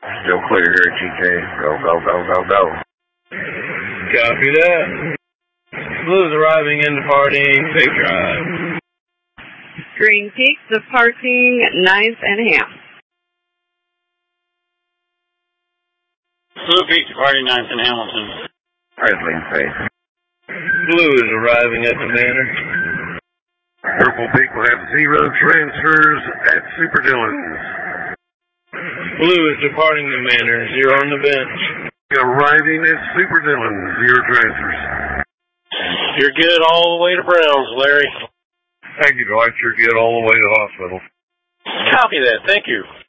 Still clear here at GK. Go, go, go, go, go. Copy that. Blue's arriving into parting. Safe drive. Green Peak departing 9th and Ham. Blue Peak departing 9th and Hamilton. Presley and Faith. Blue is arriving at the manor. Purple Peak will have 0 transfers at Super Dillon's. Blue is departing the manor. 0 on the bench. Arriving at Super Dillon's. 0 transfers. You're good all the way to Browns, Larry. Thank you, Dwight. You're good all the way to the hospital. Copy that. Thank you.